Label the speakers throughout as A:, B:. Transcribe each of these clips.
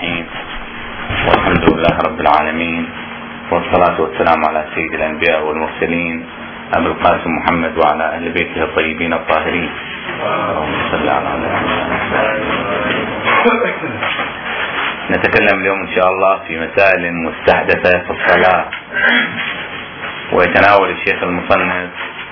A: الرحيم، والحمد لله رب العالمين، والصلاة والسلام على سيد الأنبياء والمرسلين أبي القاسم محمد وعلى أهل بيته الطيبين الطاهرين. اللهم صل على نتكلم اليوم إن شاء الله في مسائل مستحدثة في الصلاة، ويتناول الشيخ المصنف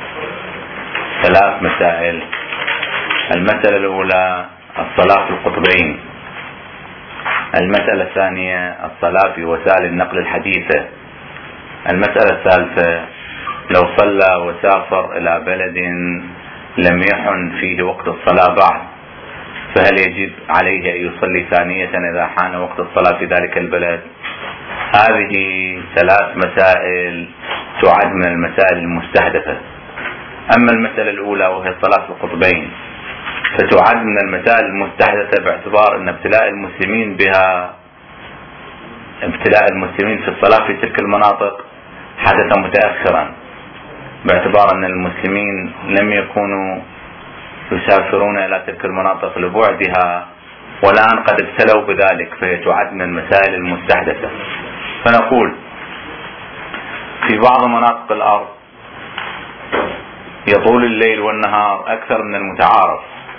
A: 3 مسائل. المسألة الأولى الصلاة في القطبين. المسألة الثانية الصلاة في وسائل النقل الحديثة. المسألة الثالثة لو صلى وسافر إلى بلد لم يحن فيه وقت الصلاة بعد، فهل يجب عليه أن يصلي ثانية إذا حان وقت الصلاة في ذلك البلد؟ هذه 3 مسائل تعد من المسائل المستحدثة. أما المسألة الأولى وهي الصلاة في القطبين فتعد من المسائل المستحدثة باعتبار أن ابتلاء المسلمين في الصلاة في تلك المناطق حدث متأخرا، باعتبار أن المسلمين لم يكونوا يسافرون إلى تلك المناطق لبعدها، والآن قد ابتلوا بذلك، فهي تعد من المسائل المستحدثة. فنقول في بعض مناطق الأرض يطول الليل والنهار أكثر من المتعارف،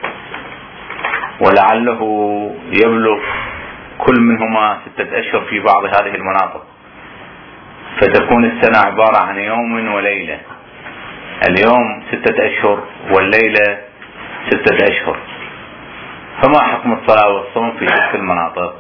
A: ولعله يبلغ كل منهما 6 أشهر في بعض هذه المناطق، فتكون السنة عبارة عن يوم وليلة. اليوم 6 أشهر والليلة 6 أشهر. فما حكم الصلاة والصوم في تلك المناطق؟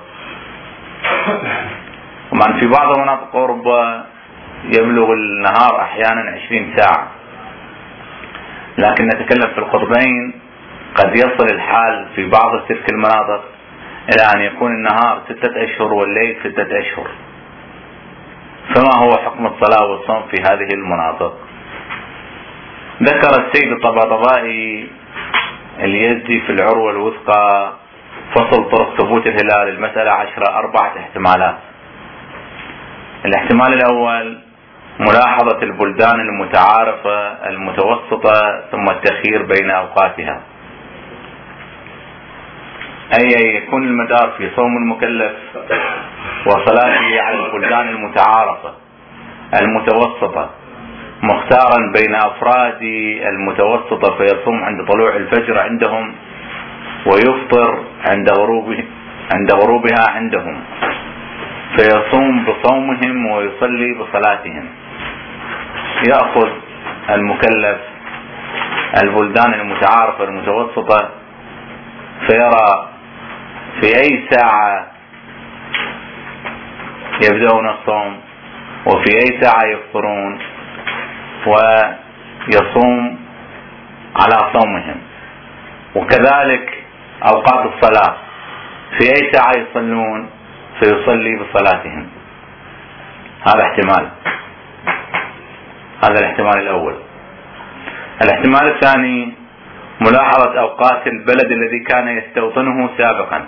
A: طبعا في بعض مناطق أوروبا يبلغ النهار أحيانا 20 ساعة، لكن نتكلم في القطبين قد يصل الحال في بعض تلك المناطق إلى أن يكون النهار 6 أشهر والليل 6 أشهر. فما هو حكم الصلاة والصوم في هذه المناطق؟ ذكر السيد الطباطبائي اليزدي في العروة الوثقى فصل طرق ثبوت الهلال المسألة 10 4 احتمالات. الاحتمال الأول ملاحظة البلدان المتعارفة المتوسطة ثم التخيير بين أوقاتها، أي يكون المدار في صوم المكلف وصلاته على البلدان المتعارفة المتوسطة مختارا بين أفراد المتوسطة، فيصوم عند طلوع الفجر عندهم ويفطر عند غروبها عندهم، فيصوم بصومهم ويصلي بصلاتهم. يأخذ المكلف البلدان المتعارفة المتوسطة فيرى في أي ساعة يبدأون الصوم وفي أي ساعة يفطرون، ويصوم على صومهم، وكذلك أوقات الصلاة في أي ساعة يصلون فيصلي بصلاتهم. هذا احتمال، هذا الاحتمال الأول. الاحتمال الثاني ملاحظة أوقات البلد الذي كان يستوطنه سابقا.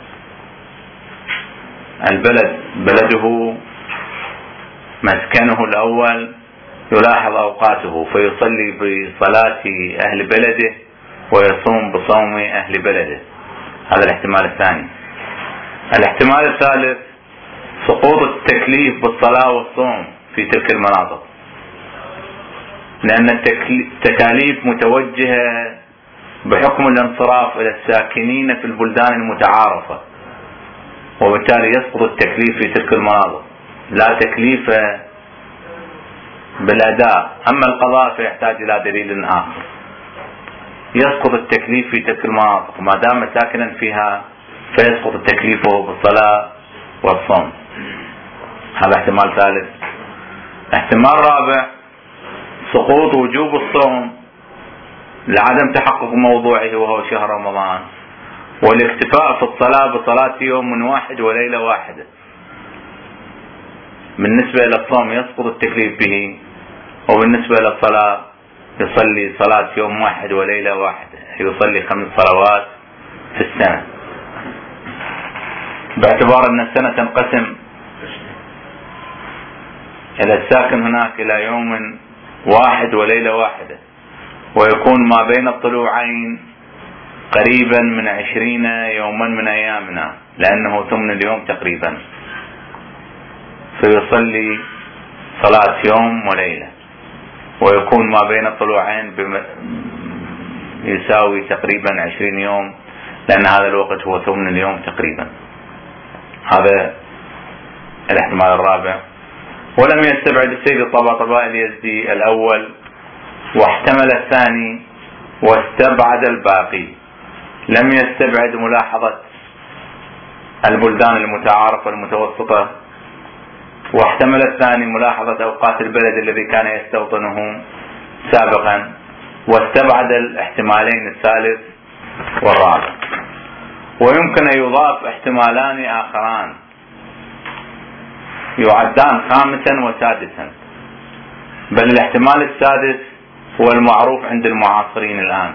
A: بلده مسكنه الأول يلاحظ أوقاته فيصلي بصلاة أهل بلده ويصوم بصوم أهل بلده. هذا الاحتمال الثاني. الاحتمال الثالث سقوط التكليف بالصلاة والصوم في تلك المناطق، لأن التكاليف متوجهة بحكم الانصراف إلى الساكنين في البلدان المتعارفة، وبالتالي يسقط التكليف في تلك المناطق، لا تكليف بالأداء. أما القضاء فيحتاج إلى دليل آخر. يسقط التكليف في تلك المناطق ما دام ساكنا فيها، فيسقط التكليف بالصلاة والصوم. هذا احتمال ثالث. احتمال رابع سقوط وجوب الصوم لعدم تحقق موضوعه وهو شهر رمضان، والاكتفاء في الصلاة بصلاة يوم واحد وليلة واحدة. بالنسبة إلى الصوم يسقط التكليف به، وبالنسبة إلى الصلاة يصلي صلاة يوم واحد وليلة واحدة، يصلي 5 صلوات في السنة، باعتبار أن السنة تنقسم إلى الساكن هناك إلى يوم واحد وليلة واحدة، ويكون ما بين الطلوعين قريبا من 20 يوما من أيامنا، لأنه ثمن اليوم تقريبا، فيصلي صلاة يوم وليلة، ويكون ما بين الطلوعين يساوي تقريبا 20 يوم، لأن هذا الوقت هو ثمن اليوم تقريبا. هذا الاحتمال الرابع. ولم يستبعد السيد الطباطبائي اليزدي الأول واحتمل الثاني واستبعد الباقي. لم يستبعد ملاحظة البلدان المتعارفة المتوسطة، واحتمل الثاني ملاحظة أوقات البلد الذي كان يستوطنه سابقا، واستبعد الاحتمالين الثالث والرابع. ويمكن أن يضاف احتمالان آخران يعدان خامسا وسادسا، بل الاحتمال السادس هو المعروف عند المعاصرين الآن،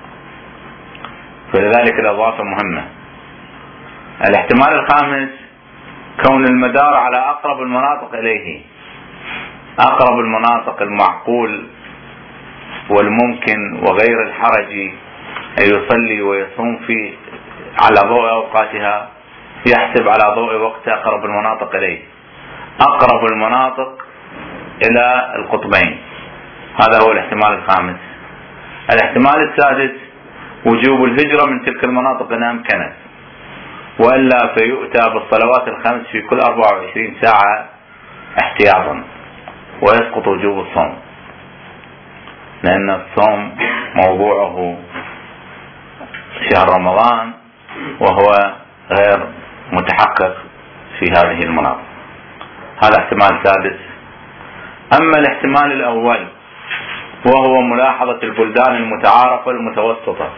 A: فلذلك الإضافة مهمة. الاحتمال الخامس كون المدار على أقرب المناطق إليه، أقرب المناطق المعقول والممكن وغير الحرج أن يصلي ويصوم فيه على ضوء أوقاتها، يحسب على ضوء وقت أقرب المناطق إليه، أقرب المناطق إلى القطبين. هذا هو الاحتمال الخامس. الاحتمال السادس وجوب الهجرة من تلك المناطق إن أمكنت، وإلا فيؤتى بالصلوات الخمس في كل 24 ساعة احتياطا، ويسقط وجوب الصوم، لأن الصوم موضوعه شهر رمضان وهو غير متحقق في هذه المناطق. هذا احتمال سادس. أما الاحتمال الأول وهو ملاحظة البلدان المتعارفة المتوسطة،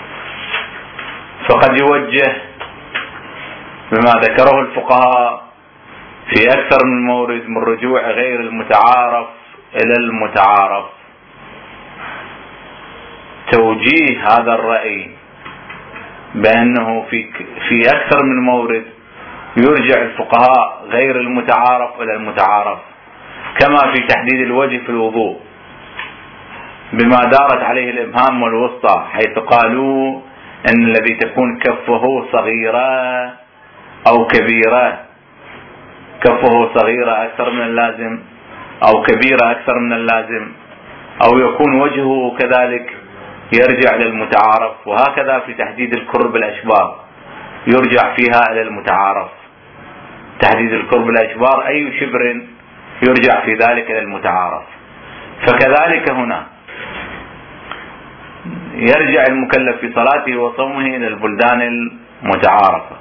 A: فقد يوجه بما ذكره الفقهاء في أكثر من مورد من رجوع غير المتعارف إلى المتعارف. توجيه هذا الرأي بأنه في أكثر من مورد يرجع الفقهاء غير المتعارف إلى المتعارف، كما في تحديد الوجه في الوضوء بما دارت عليه الإبهام والوسطى، حيث قالوا أن الذي تكون كفه صغيرة أو كبيرة، كفه صغيرة أكثر من اللازم أو كبيرة أكثر من اللازم، أو يكون وجهه كذلك، يرجع للمتعارف. وهكذا في تحديد الكرب الأشبار يرجع فيها إلى المتعارف، تحديد الكرب الأشبار أي شبر يرجع في ذلك إلى المتعارف. فكذلك هنا يرجع المكلف في صلاته وصومه إلى البلدان المتعارفة.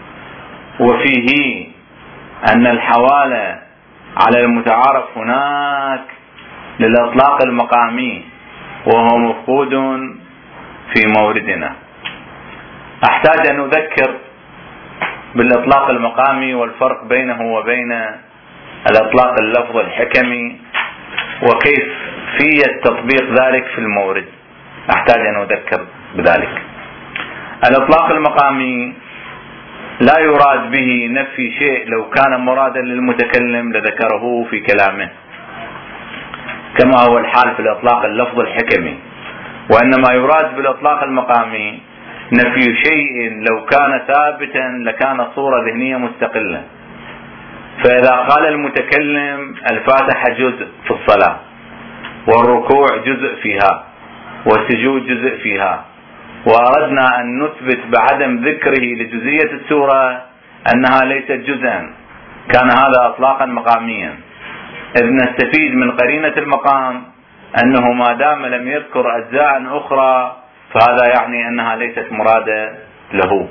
A: وفيه أن الحوالة على المتعارف هناك للإطلاق المقامي، وهو مفقود في موردنا. أحتاج أن أذكر بالإطلاق المقامي والفرق بينه وبين الإطلاق اللفظ الحكمي وكيفية تطبيق ذلك في المورد. أحتاج أن أذكر بذلك. الإطلاق المقامي لا يراد به نفي شيء، لو كان مرادا للمتكلم لذكره في كلامه، كما هو الحال في الإطلاق اللفظ الحكمي. وإنما يراد بالإطلاق المقامي نفي شيء لو كان ثابتا لكان صورة ذهنية مستقلة. فإذا قال المتكلم الفاتحة جزء في الصلاة، والركوع جزء فيها، والسجود جزء فيها، وأردنا أن نثبت بعدم ذكره لجزئية السورة أنها ليست جزءا، كان هذا إطلاقا مقاميا، إذ نستفيد من قرينة المقام أنه ما دام لم يذكر أجزاء أخرى فهذا يعني أنها ليست مرادة له.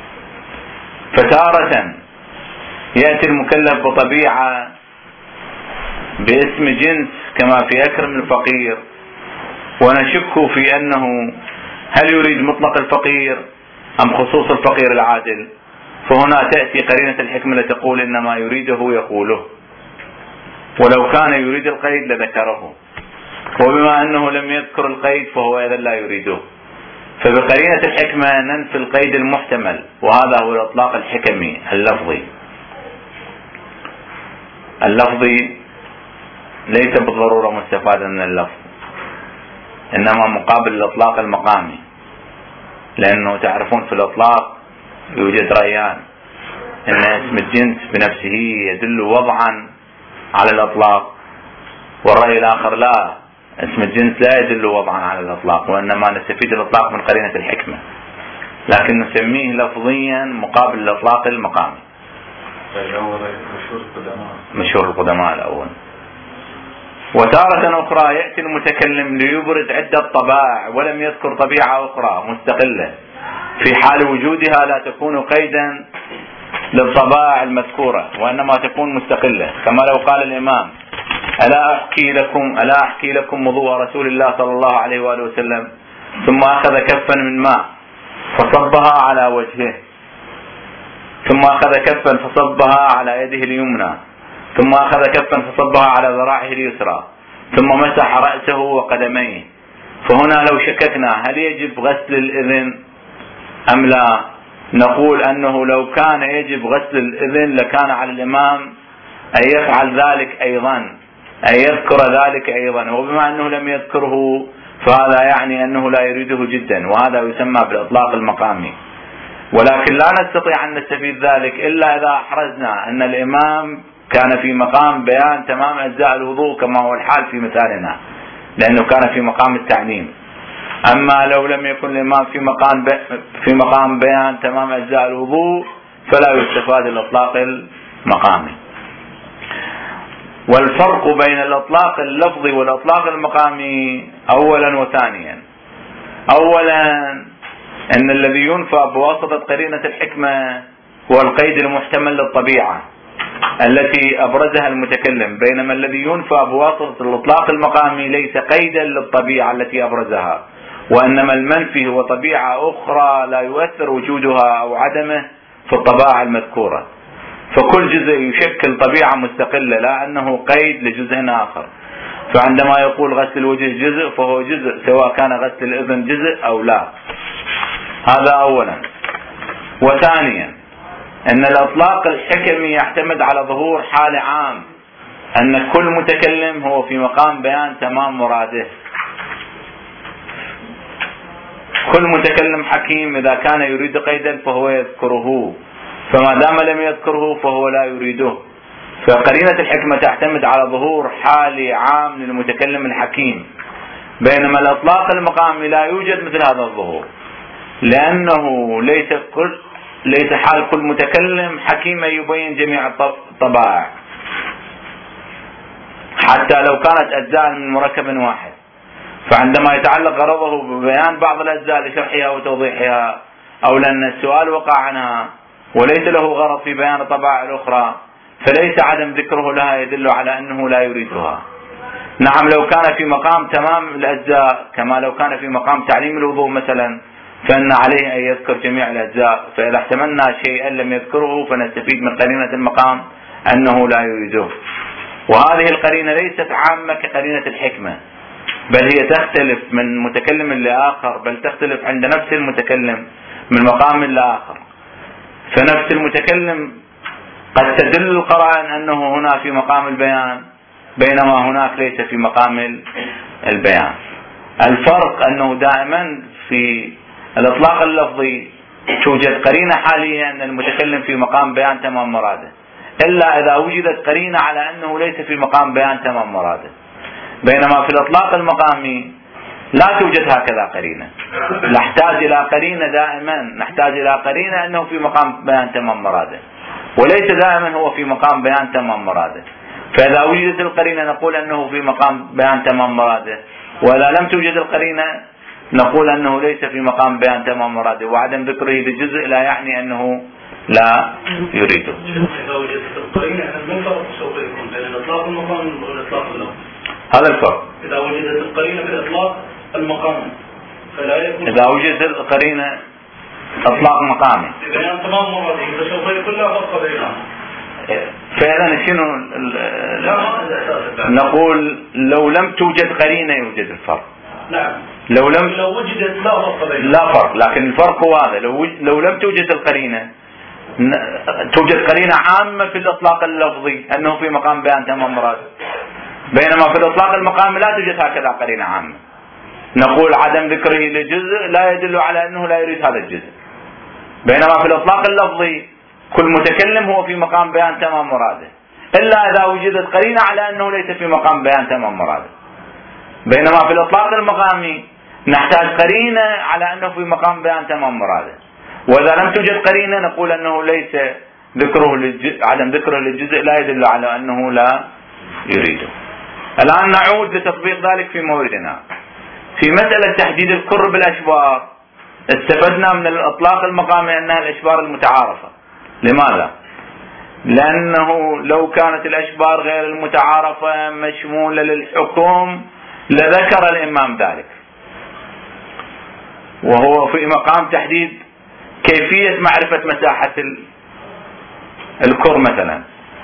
A: فتارة يأتي المكلف بطبيعة باسم جنس كما في أكرم الفقير، ونشك في أنه هل يريد مطلق الفقير أم خصوص الفقير العادل، فهنا تأتي قرينة الحكمة لتقول إن ما يريده يقوله، ولو كان يريد القيد لذكره، وبما أنه لم يذكر القيد فهو إذن لا يريده. فبقرينة الحكمة ننفي القيد المحتمل، وهذا هو الإطلاق الحكمي اللفظي. اللفظي ليس بالضرورة مستفادا من اللفظ، إنما مقابل الإطلاق المقامي، لأنه تعرفون في الإطلاق يوجد رأيان، أن اسم الجنس بنفسه يدل وضعا على الإطلاق، والرأي الآخر لا، اسم الجنس لا يدل وضعا على الإطلاق، وإنما نستفيد الإطلاق من قرينة الحكمة، لكن نسميه لفظيا مقابل الإطلاق المقامي. مشهور القدماء الأول. وتارة أخرى يأتي المتكلم ليبرز عدة طبائع ولم يذكر طبيعة أخرى مستقلة، في حال وجودها لا تكون قيدا للطبائع المذكورة، وإنما تكون مستقلة، كما لو قال الإمام: ألا أحكي لكم وضوء رسول الله صلى الله عليه وآله وسلم، ثم أخذ كفا من ماء فصبها على وجهه، ثم أخذ كفا فصبها على يده اليمنى، ثم أخذ كفا فصبها على ذراعه اليسرى، ثم مسح رأسه وقدميه. فهنا لو شككنا هل يجب غسل الإذن أم لا، نقول أنه لو كان يجب غسل الإذن لكان على الإمام أن يفعل ذلك أيضا، أن يذكر ذلك أيضا، وبما أنه لم يذكره فهذا يعني أنه لا يريده جدا، وهذا يسمى بالإطلاق المقامي. ولكن لا نستطيع أن نستفيد ذلك إلا إذا أحرزنا أن الإمام كان في مقام بيان تمام أجزاء الوضوء كما هو الحال في مثالنا، لأنه كان في مقام التعليم. أما لو لم يكن الإمام في مقام بيان تمام أجزاء الوضوء فلا يستفاد الإطلاق المقامي. والفرق بين الإطلاق اللفظي والإطلاق المقامي أولا وثانيا: أولا أن الذي ينفى بواسطة قرينة الحكمة هو القيد المحتمل للطبيعة التي أبرزها المتكلم، بينما الذي ينفى بواسطة الإطلاق المقامي ليس قيدا للطبيعة التي أبرزها، وإنما المنفي هو طبيعة أخرى لا يؤثر وجودها أو عدمه في الطبائع المذكورة، فكل جزء يشكل طبيعة مستقلة لا أنه قيد لجزء آخر. فعندما يقول غسل الوجه جزء فهو جزء سواء كان غسل الإذن جزء أو لا. هذا أولا. وثانيا أن الإطلاق الحكمي يعتمد على ظهور حال عام، أن كل متكلم هو في مقام بيان تمام مراده. كل متكلم حكيم إذا كان يريد قيدا فهو يذكره، فما دام لم يذكره فهو لا يريده. فقرينة الحكمة تعتمد على ظهور حال عام للمتكلم الحكيم، بينما الإطلاق المقامي لا يوجد مثل هذا الظهور، لأنه ليس حال كل متكلم حكيما يبين جميع الطبائع حتى لو كانت أجزاء من مركب واحد. فعندما يتعلق غرضه ببيان بعض الأجزاء لشرحها وتوضيحها، أو لأن السؤال وقع عنها وليس له غرض في بيان الطبائع الأخرى، فليس عدم ذكره لها يدل على أنه لا يريدها. نعم، لو كان في مقام تمام الأجزاء كما لو كان في مقام تعليم الوضوء مثلا، فإن عليه أن يذكر جميع الأجزاء، فإذا احتملنا شيئا لم يذكره فنستفيد من قرينة المقام أنه لا يريده. وهذه القرينة ليست عامة كقرينة الحكمة، بل هي تختلف من متكلم لآخر، بل تختلف عند نفس المتكلم من مقام لآخر. فنفس المتكلم قد تدل القرائن أنه هنا في مقام البيان، بينما هناك ليس في مقام البيان. الفرق أنه دائما في الإطلاق اللفظي توجد قرينة حالية أن المتكلم في مقام بيان تمام مراده، إلا إذا وجدت قرينة على أنه ليس في مقام بيان تمام مراده. بينما في الإطلاق المقامي لا توجد هكذا قرينة، نحتاج إلى قرينة دائما، نحتاج إلى قرينة أنه في مقام بيان تمام مراده، وليس دائما هو في مقام بيان تمام مراده. فإذا وجدت القرينة نقول أنه في مقام بيان تمام مراده، وإذا لم توجد القرينة نقول أنه ليس في مقام بيان تمام مراده، وعدم ذكره لجزء لا يعني أنه لا يريده.
B: إذا وجدت القرينة ما الفرق سوف يكون بين الإطلاق المقامي والإطلاق اللفظي؟
A: هذا الفرق.
B: إذا وجدت القرينة في الإطلاق المقامي فلا يكون،
A: إذا وجدت القرينة إطلاق مقامي
B: بيان تمام مراده فسوف يكون لا فرق بينهم.
A: فعلا شنو نقول؟ لو لم توجد قرينة يوجد الفرق.
B: نعم،
A: لو
B: وجدت لا فرق بينهم،
A: لا فرق، لكن الفرق هو هذا: لو لم توجد القرينة توجد قرينة عامة في الإطلاق اللفظي أنه في مقام بيان تمام مراده، بينما في الإطلاق المقامي لا توجد هكذا قرينة عامة. نقول عدم ذكره لجزء لا يدل على أنه لا يريد هذا الجزء، بينما في الإطلاق اللفظي كل متكلم هو في مقام بيان تمام مراده، إلا إذا وجدت قرينة على أنه ليس في مقام بيان تمام مراده. بينما في الإطلاق المقامي نحتاج قرينة على أنه في مقام بيان تمام مراده، وإذا لم توجد قرينة نقول أنه ليس عدم ذكره للجزء لا يدل على أنه لا يريده. الآن نعود لتطبيق ذلك في موردنا. في مسألة تحديد الكر بالأشبار استفدنا من الإطلاق المقامي أنها الأشبار المتعارفة. لماذا؟ لأنه لو كانت الأشبار غير المتعارفة مشمولة للحكم لذكر الإمام ذلك، وهو في مقام تحديد كيفية معرفة مساحة الكر. مثلا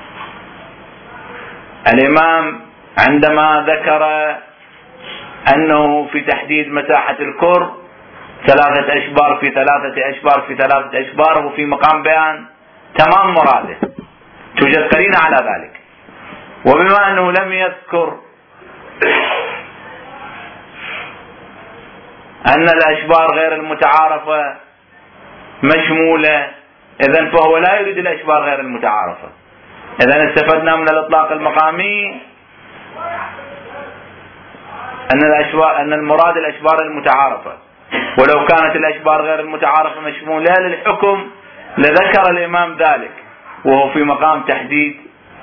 A: الإمام عندما ذكر أنه في تحديد مساحة الكر 3 أشبار في 3 أشبار في 3 أشبار، هو في مقام بيان تمام مراده، توجد قرينة على ذلك. وبما أنه لم يذكر أن الأشبار غير المتعارفة مشمولة، إذن فهو لا يريد الأشبار غير المتعارفة. إذن استفدنا من الإطلاق المقامي أن المراد الأشبار المتعارفة، ولو كانت الأشبار غير المتعارفة مشمولة للحكم لذكر الإمام ذلك، وهو في مقام تحديد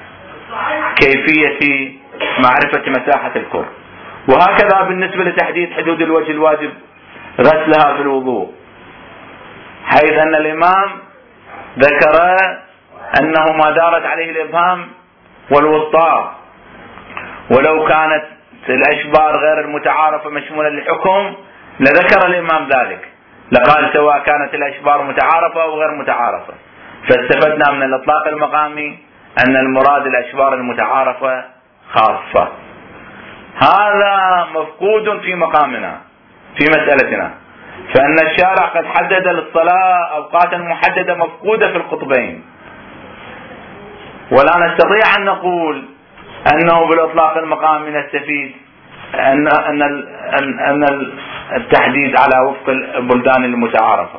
A: كيفية معرفة مساحة الكر. وهكذا بالنسبة لتحديد حدود الوجه الواجب غسلها في الوضوء، حيث أن الإمام ذكر أنه ما دارت عليه الإبهام والوسطى، ولو كانت الأشبار غير المتعارفة مشمولة للحكم لذكر الإمام ذلك، لقال سواء كانت الأشبار متعارفة أو غير متعارفة. فاستفدنا من الإطلاق المقامي أن المراد الأشبار المتعارفة خاصة. هذا مفقود في مقامنا في مسألتنا، فإن الشارع قد حدد للصلاة أوقاتا محددة مفقودة في القطبين، ولا نستطيع أن نقول أنه بالإطلاق المقامي نستفيد أن التحديد على وفق البلدان المتعارفة.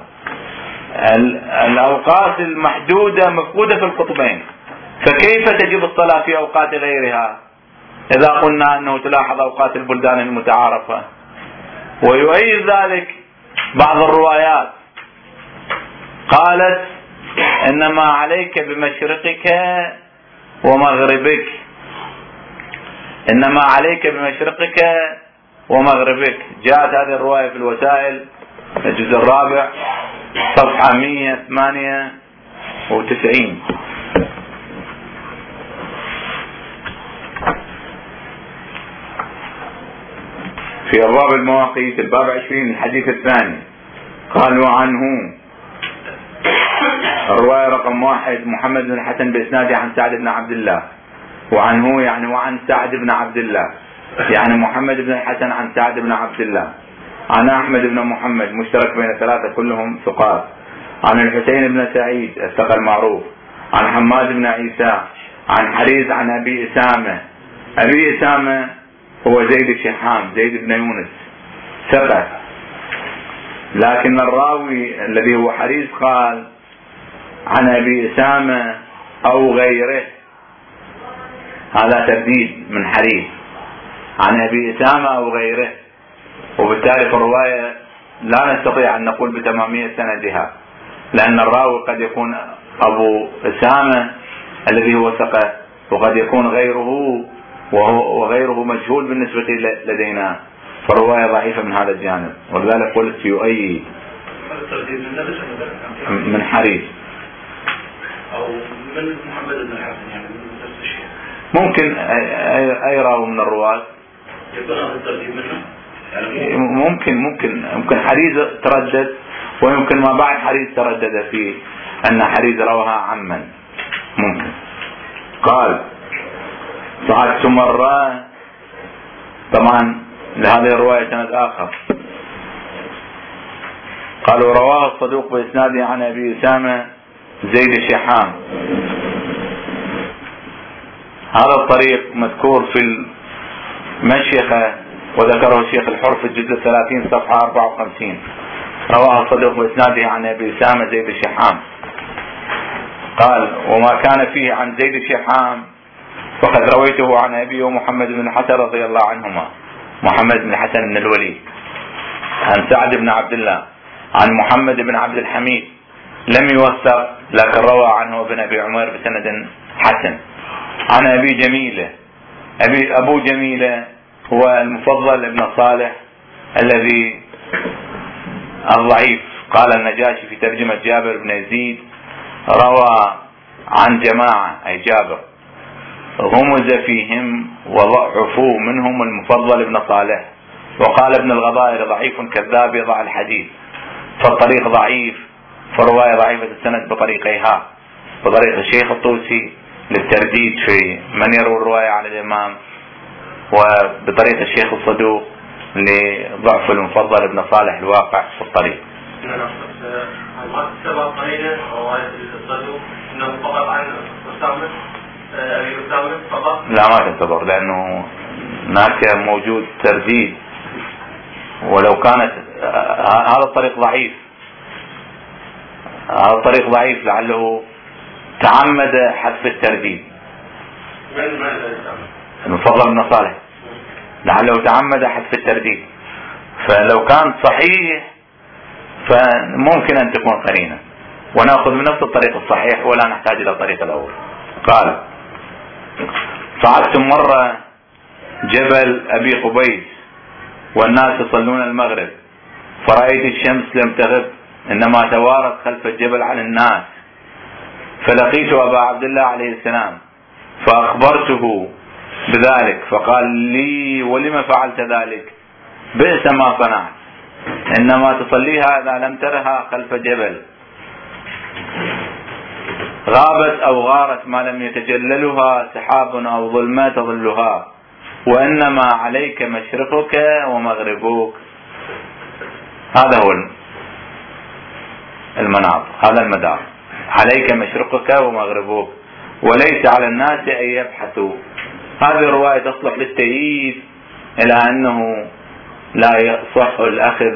A: الأوقات المحدودة مفقودة في القطبين، فكيف تجب الصلاة في أوقات غيرها إذا قلنا أنه تلاحظ أوقات البلدان المتعارفة؟ ويؤيد ذلك بعض الروايات قالت إنما عليك بمشرقك ومغربك، إنما عليك بمشرقك ومغربك. جاءت هذه الرواية في الوسائل الجزء الرابع صفحة 198. في أبواب المواقيت الباب 20 الحديث الثاني قال وعنه الرواية رقم 1 محمد بن الحسن بإسناده عن سعد بن عبد الله، وعنه يعني وعن سعد بن عبد الله، يعني محمد بن الحسن عن سعد بن عبد الله، عن أحمد بن محمد مشترك بين 3 كلهم ثقات، عن الحسين بن سعيد الثقة المعروف، عن حماد بن عيسى، عن حريز عن أبي إسامة. أبي إسامة هو زيد الشحام، زيد بن يونس ثقة، لكن الراوي الذي هو حريز قال عن أبي إسامة أو غيره، هذا ترديد من حريز، عن أبي إسامة أو غيره، وبالتالي في الرواية لا نستطيع أن نقول بتمامية سندها، لأن الراوي قد يكون أبو إسامة الذي هو ثقة، وقد يكون غيره وغيره مجهول بالنسبة لدينا، فالرواية ضعيفة من هذا الجانب. ولذلك قلت يؤيد من حريز
B: أو من محمد بن الحسن، يعني من نفس الشيء.
A: ممكن أي راوي من الرواة
B: يكون هذا الترتيب منه، يعني
A: ممكن حريز تردد، ويمكن ما بعد حريز تردد في أن حريز رواها عمن ممكن. قال صعدت مرة، طبعا لهذه الرواية سند آخر، قالوا رواه الصدوق بإسناده عن أبي أسامة زيد الشحام. هذا الطريق مذكور في المشيخة وذكره الشيخ الحر في الجزء 30 صفحة 54. رواه الصدوق بإسناده عن أبي أسامة زيد الشحام. قال: وما كان فيه عن زيد شحام فقد رويته عن أبي ومحمد بن الحسن رضي الله عنهما، محمد بن الحسن بن الوليد، عن سعد بن عبد الله عن محمد بن عبد الحميد، لم يوثق لكن روى عنه ابن أبي عمر بسند حسن. عن أبي جميلة، أبو جميلة هو المفضل ابن صالح الذي الضعيف. قال النجاشي في ترجمة جابر بن يزيد: روى عن جماعة أي جابر غمز فيهم وضعفوا منهم المفضل ابن صالح. وقال ابن الغضائر: ضعيف كذاب يضع الحديث، فالطريق ضعيف، فرواية ضعيفة السند بطريقيها، بطريق الشيخ الطوسي للترديد في من يروي الرواية عن الإمام، وبطريق الشيخ الصدوق لضعف المفضل ابن صالح الواقع في الطريق.
B: ما تتبع طريقة رواية الصدوق انه فقط عن أسامة أبي أسامة فقط؟
A: لا ما تعتبر، لأنه هناك موجود ترديد، ولو كانت هذا الطريق ضعيف، هذا الطريق ضعيف لعله تعمد حذف الترديد.
B: من
A: المفضل ابن صالح لعله تعمد حذف الترديد، فلو كان صحيح فممكن أن تكون قرينة، ونأخذ من نفس الطريق الصحيح ولا نحتاج إلى الطريق الأول. قال: صعدت مرة جبل أبي قبيس والناس يصلون المغرب، فرأيت الشمس لم تغب إنما توارت خلف الجبل عن الناس، فلقيت أبا عبد الله عليه السلام فأخبرته بذلك، فقال لي: ولم فعلت ذلك؟ بئس ما صنعت، إنما تصليها إذا لم ترها خلف جبل، غابت أو غارت ما لم يتجللها سحاب أو ظلمة تظلها، وإنما عليك مشرقك ومغربك. هذا هو المناط، هذا المدار، عليك مشرقك ومغربك، وليس على الناس أن يبحثوا. هذه الرواية تصلح للتأييد إلى أنه لا يصح الأخذ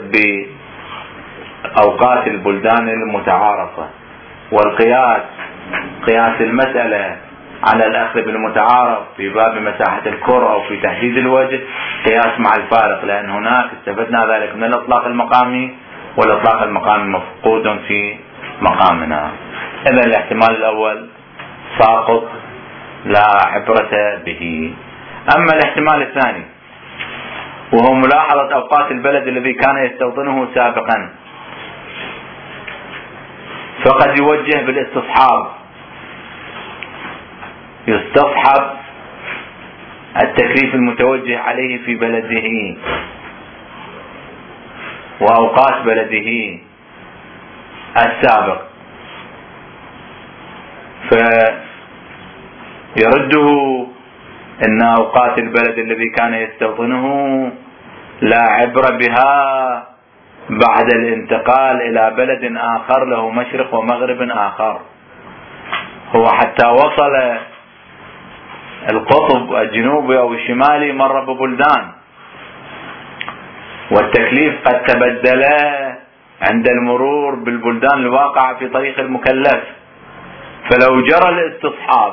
A: بأوقات البلدان المتعارفة، والقياس قياس المسألة على الأخذ بالمتعارف في باب مساحة الكرة أو في تحديد الوجه قياس مع الفارق، لأن هناك استفدنا ذلك من الإطلاق المقامي، والإطلاق المقامي مفقود في مقامنا. إذا الاحتمال الأول ساقط لا عبرة به. أما الاحتمال الثاني وهو ملاحظة أوقات البلد الذي كان يستوطنه سابقا، فقد يوجه بالاستصحاب، يستصحب التكليف المتوجه عليه في بلده وأوقات بلده السابق، فيرده إن أوقات البلد الذي كان يستوطنه لا عبرة بها بعد الانتقال إلى بلد آخر له مشرق ومغرب آخر. هو حتى وصل القطب الجنوبي أو الشمالي مر ببلدان، والتكليف قد تبدل عند المرور بالبلدان الواقعة في طريق المكلف. فلو جرى الاستصحاب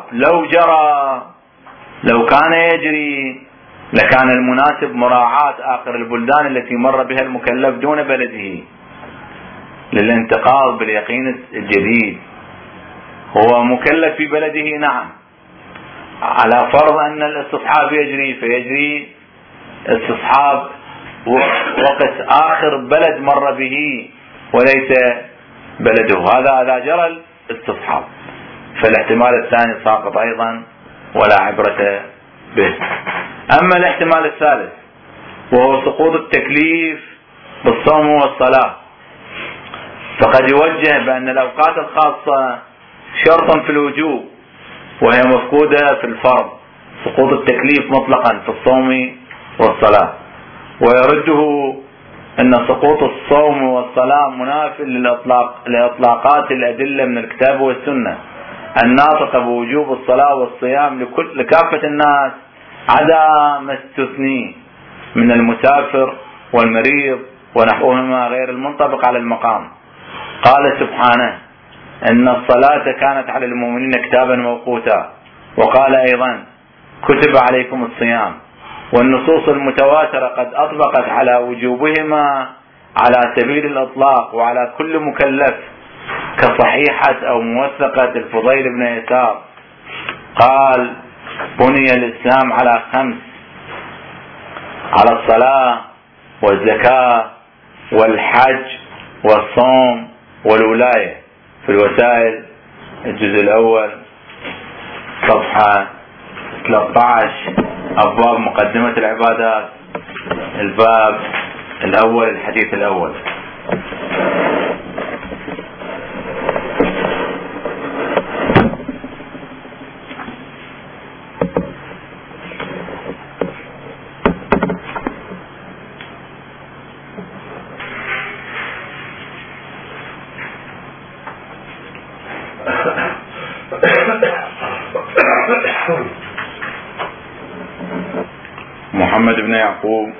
A: لو كان يجري لكان المناسب مراعاة آخر البلدان التي مر بها المكلف دون بلده للانتقال باليقين الجديد. هو مكلف في بلده نعم، على فرض أن الاستصحاب يجري، فيجري استصحاب وقت آخر بلد مر به وليس بلده، هذا إذا جرى الاستصحاب. فالاحتمال الثاني ساقط أيضا ولا عبرة به. أما الاحتمال الثالث وهو سقوط التكليف بالصوم والصلاة، فقد يوجه بأن الأوقات الخاصة شرطا في الوجوب وهي مفقودة في الفرض، سقوط التكليف مطلقا في الصوم والصلاة، ويرده أن سقوط الصوم والصلاة مناف لإطلاقات الأدلة من الكتاب والسنة الناطقة بوجوب الصلاة والصيام لكافة الناس عدا ما استثني من المسافر والمريض ونحوهما غير المنطبق على المقام. قال سبحانه: إن الصلاة كانت على المؤمنين كتابا موقوتا، وقال أيضا كتب عليكم الصيام. والنصوص المتواترة قد أطبقت على وجوبهما على سبيل الإطلاق وعلى كل مكلف، كصحيحة أو موثقة الفضيل بن يسار قال بني الإسلام على 5: على الصلاة والزكاة والحج والصوم والولاية. في الوسائل الجزء الأول صفحة 13 أبواب مقدمة العبادات، الباب الأول الحديث الأول. محمد بن يعقوب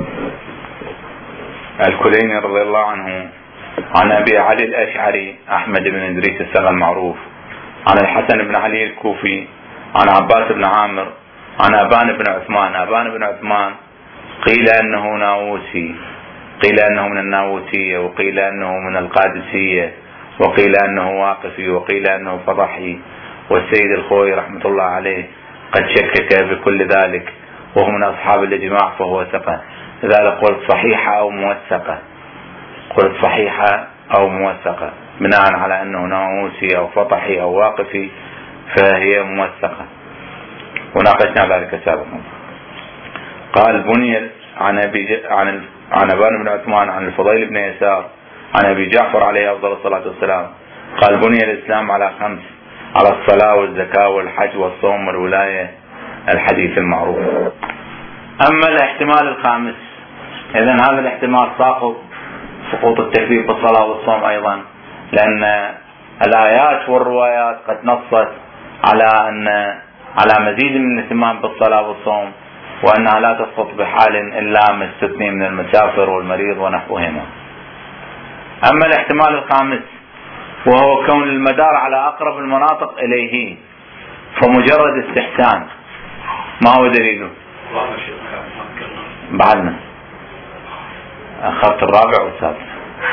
A: الكليني رضي الله عنه عن أبي علي الأشعري أحمد بن إدريس السغى المعروف عن الحسن بن علي الكوفي عن عباس بن عامر عن أبان بن عثمان. أبان بن عثمان قيل أنه ناووسي، قيل أنه من الناووسية، وقيل أنه من القادسية، وقيل أنه واقفي، وقيل أنه فضحي. والسيد الخوي رحمة الله عليه قد شكك بكل ذلك، وهو من أصحاب الإجماع فهو ثقة. لذلك قلت صحيحة أو موثقة، قلت صحيحة أو موثقة بناء على أنه ناموسي أو فطحي أو واقفي فهي موثقة، وناقشنا ذلك سابقا. قال بني عن أبان بن عثمان عن الفضيل بن يسار عن أبي جعفر عليه أفضل الصلاة والسلام قال بني الإسلام على 5: على الصلاة والزكاة والحج والصوم والولاية، الحديث المعروف. أما الاحتمال الخامس، إذن هذا الاحتمال سقوط التكليف بالصلاة والصوم أيضا، لأن الآيات والروايات قد نصت على مزيد من الاهتمام بالصلاة والصوم، وأنها لا تسقط بحال إلا مستثني من المسافر والمريض ونحوهما. أما الاحتمال الخامس وهو كون المدار على أقرب المناطق إليه، فمجرد استحسان. ما هو دليله؟ بعدنا أخذت الرابع والسادس.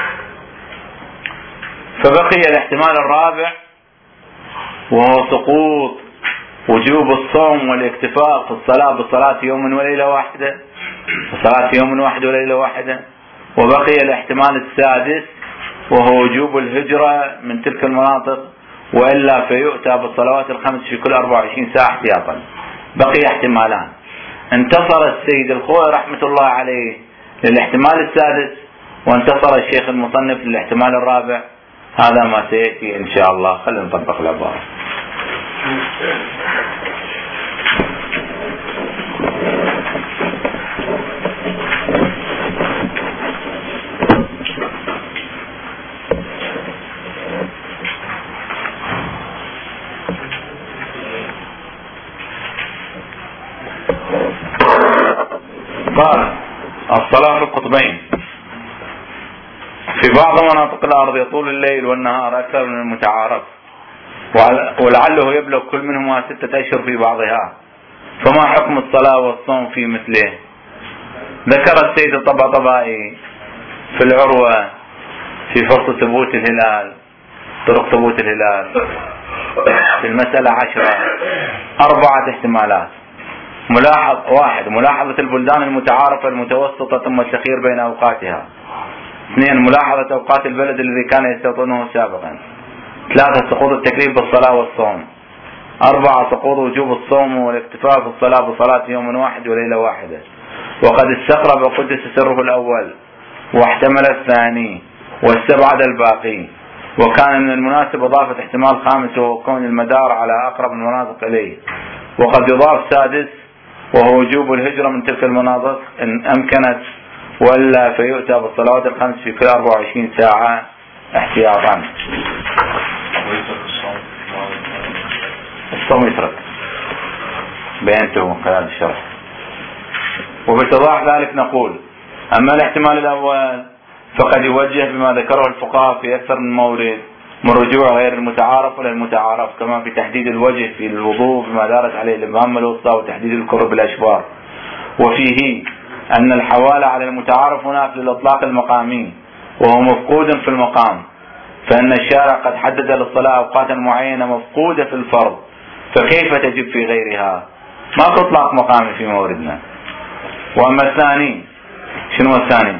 A: فبقي الاحتمال الرابع وهو سقوط وجوب الصوم والاكتفاء في الصلاة بصلاة يوم وليلة واحدة، صلاة يوم واحد وليلة واحدة. وبقي الاحتمال السادس وهو وجوب الهجرة من تلك المناطق، وإلا فيؤتى بالصلوات الخمس في كل 24 ساعة احتياطا. بقي احتمالان. انتصر السيد الخوي رحمة الله عليه للاحتمال السادس، وانتصر الشيخ المصنف للاحتمال الرابع. هذا ما سيأتي إن شاء الله. خلينا نطبق العبارة. قال الصلاة في القطبين. في بعض مناطق الأرض يطول الليل والنهار أكثر من المتعارف، ولعله يبلغ كل منهما 6 أشهر في بعضها، فما حكم الصلاة والصوم في مثله؟ ذكر السيد الطباطبائي في العروة في فصل ثبوت الهلال، طرق ثبوت الهلال، في المسألة 10 4 احتمالات. واحد ملاحظة البلدان المتعارفة المتوسطة ثم التخيير بين أوقاتها. 2 ملاحظة أوقات البلد الذي كان يستوطنه سابقا. 3 سقوط التكليف بالصلاة والصوم. 4 سقوط وجوب الصوم والاكتفاء في الصلاة بصلاة يوم واحد وليلة واحدة. وقد استقرب وقدس سره الأول واحتمل الثاني واستبعد الباقي، وكان من المناسب إضافة احتمال خامس وهو كون المدار على أقرب المناطق إليه. وقد يضاف سادس وهو وجوب الهجرة من تلك المناطق إن أمكنت، ولا فيؤتى بالصلوات الخمس في كل 24 ساعة احتياطا. الصوم يترك بينته من خلال الشرح. وباتضاح ذلك نقول: أما الاحتمال الأول فقد يوجه بما ذكره الفقهاء في أكثر من مورد من رجوع غير المتعارف إلى المتعارف، كما في تحديد الوجه في الوضوء بما دارت عليه الإبهام الوسطى وتحديد الكر بالأشبار. وفيه أن الحوالة على المتعارف هناك للإطلاق المقامي وهو مفقود في المقام، فإن الشارع قد حدد للصلاة أوقاتا معينة مفقودة في الفرض، فكيف تجب في غيرها؟ ما تطلق مقامي في موردنا. وأما الثاني، شنو الثاني؟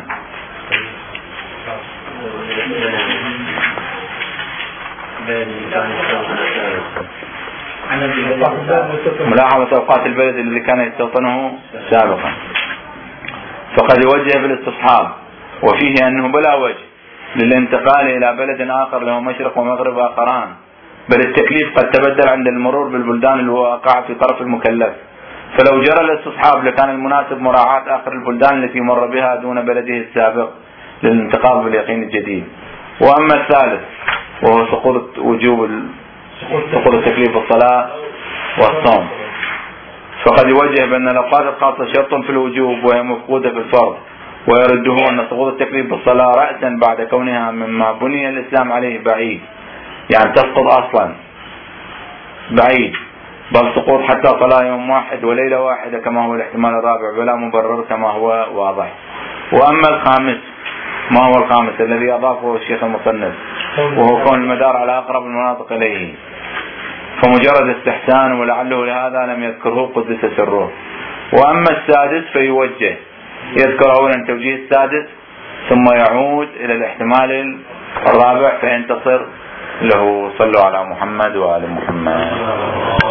A: ملاحظة أوقات البلد الذي كان يستوطنه سابقا، فقد يوجه بالاستصحاب، وفيه أنه بلا وجه للانتقال إلى بلد آخر له مشرق ومغرب آخران، بل التكليف قد تبدل عند المرور بالبلدان الواقعة في طرف المكلف، فلو جرى الاستصحاب لكان المناسب مراعاة آخر البلدان التي مر بها دون بلده السابق للانتقال باليقين الجديد. وأما الثالث وهو سقوط التكليف الصلاة والصوم، فقد يوجه بأن الأوقات الخاصة شرط في الوجوب وهي مفقودة في الفرض، ويرده أن سقوط التكليف بالصلاة رأسا بعد كونها مما بني الإسلام عليه بعيد، يعني تسقط أصلا بعيد، بل سقوط حتى صلاة يوم واحد وليلة واحدة كما هو الاحتمال الرابع بلا مبرر كما هو واضح. وأما الخامس، ما هو الخامس الذي أضافه الشيخ المصنف، وهو كون المدار على أقرب المناطق إليه، فمجرد استحسان ولعله لهذا لم يذكره قدس سره. وأما السادس فيوجه، يذكر أولا توجيه السادس ثم يعود إلى الاحتمال الرابع فينتصر له. صلوا على محمد وآل محمد.